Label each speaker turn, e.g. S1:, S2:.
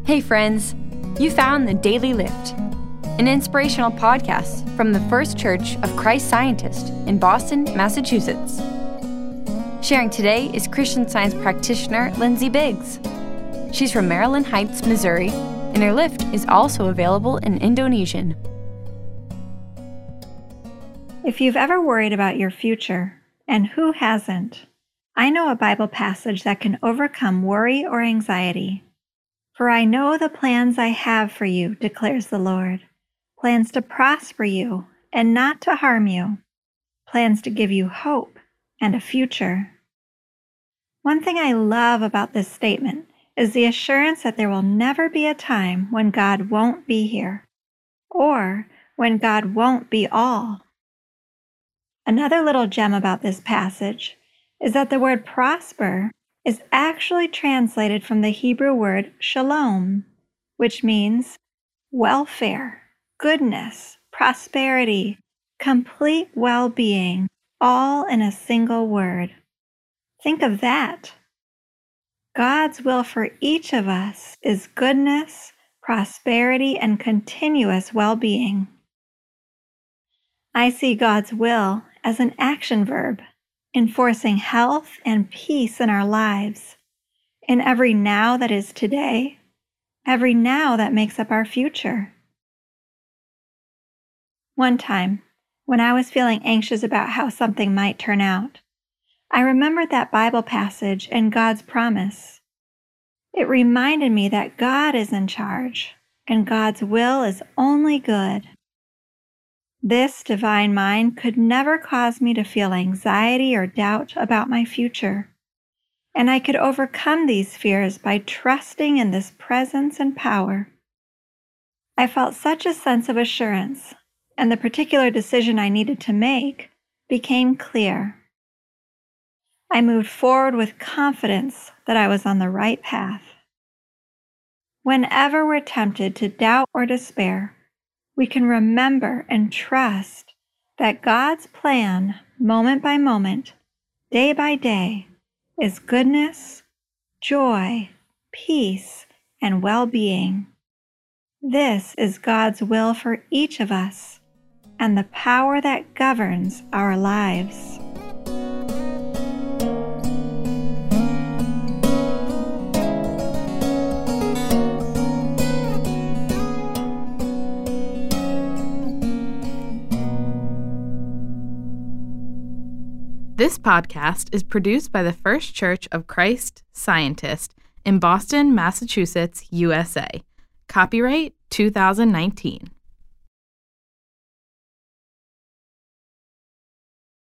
S1: Hey friends, you found the Daily Lift, an inspirational podcast from the First Church of Christ Scientist in Boston, Massachusetts. Sharing today is Christian Science practitioner Lindsay Biggs. She's from Maryland Heights, Missouri, and her lift is also available in Indonesian.
S2: If you've ever worried about your future, and who hasn't, I know a Bible passage that can overcome worry or anxiety. For I know the plans I have for you, declares the Lord, plans to prosper you and not to harm you, plans to give you hope and a future. One thing I love about this statement is the assurance that there will never be a time when God won't be here, or when God won't be all. Another little gem about this passage is that the word prosper is actually translated from the Hebrew word shalom, which means welfare, goodness, prosperity, complete well-being, all in a single word. Think of that. God's will for each of us is goodness, prosperity, and continuous well-being. I see God's will as an action verb, enforcing health and peace in our lives, in every now that is today, every now that makes up our future. One time, when I was feeling anxious about how something might turn out, I remembered that Bible passage and God's promise. It reminded me that God is in charge, and God's will is only good. This divine mind could never cause me to feel anxiety or doubt about my future, and I could overcome these fears by trusting in this presence and power. I felt such a sense of assurance, and the particular decision I needed to make became clear. I moved forward with confidence that I was on the right path. Whenever we're tempted to doubt or despair, we can remember and trust that God's plan, moment by moment, day by day, is goodness, joy, peace, and well-being. This is God's will for each of us and the power that governs our lives.
S3: This podcast is produced by the First Church of Christ Scientist in Boston, Massachusetts, USA. Copyright 2019.